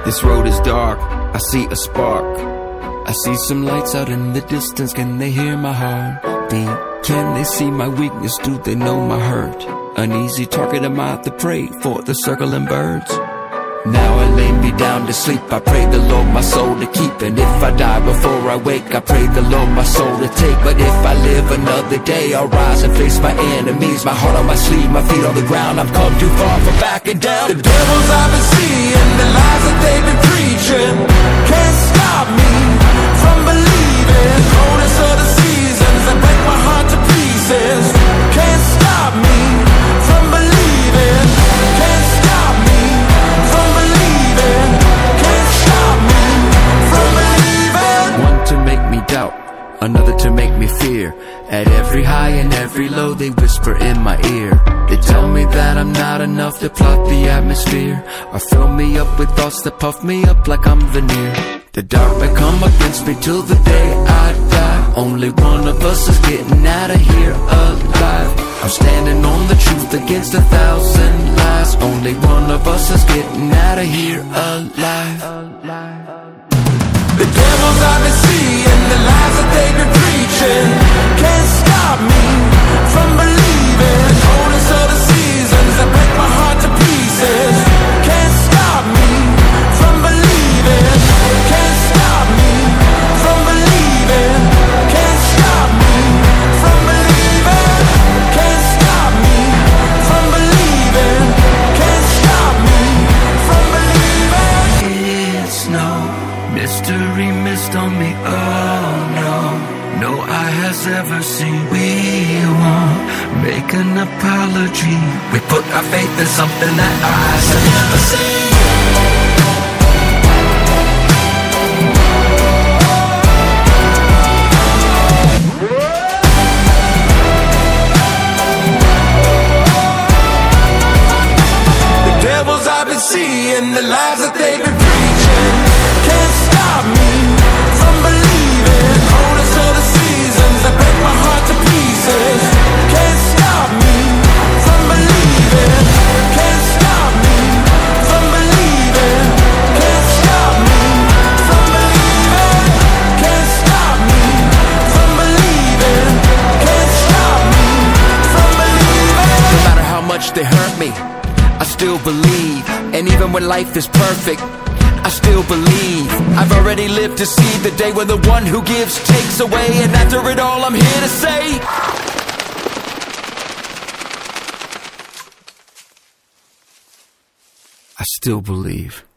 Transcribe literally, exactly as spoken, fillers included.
This road is dark, I see a spark. I see some lights out in the distance. Can they hear my heart beat? Can they see my weakness? Do they know my hurt? An easy target am I to prey for the circling birds? Now I lay me down to sleep. I pray the Lord my soul to keep. And if I die before I wake, I pray the Lord my soul to take. But if I live another day, I'll rise and face my enemies. My heart on my sleeve, my feet on the ground. I've come too far from backing down. The devils I've been seeing, the lies that they've been preaching, can't stop me from believing. The coldest of the seasons that break my heart to pieces, can't stop me from believing. Can't stop me from believing. Can't stop me from believing. One to make me doubt, another to make me fear. At every high and every low they whisper in my ear. They tell me that I'm not enough to plot the atmosphere, or fill me up with thoughts that puff me up like I'm veneer. The dark may come against me till the day I die. Only one of us is getting out of here alive. I'm standing on the truth against a thousand lies. Only one of us is getting out of here alive. The devils I've been seeing, the lies that they've been preaching, can't stop me from believing. The coldest of the seasons that break my heart to pieces, can't stop me from believing. Can't stop me from believing. Can't stop me from believing. Can't stop me from believing. Can't stop me from believing. It's no mystery missed on me, oh no. No eye has ever seen. We won't make an apology. We put our faith in something that eyes have never seen. The devils I've been seeing, the lies that they've been preaching, can't stop me from believing. Coldest of the seasons that break my heart to pieces, can't stop me from believing. Can't stop me from believing. Can't stop me from believing. Can't stop me from believing. Can't stop me from believing. No matter how much they hurt me, I still believe. And even when life is perfect, I still believe. I've already lived to see the day when the one who gives takes away. And after it all, I'm here to say, I still believe.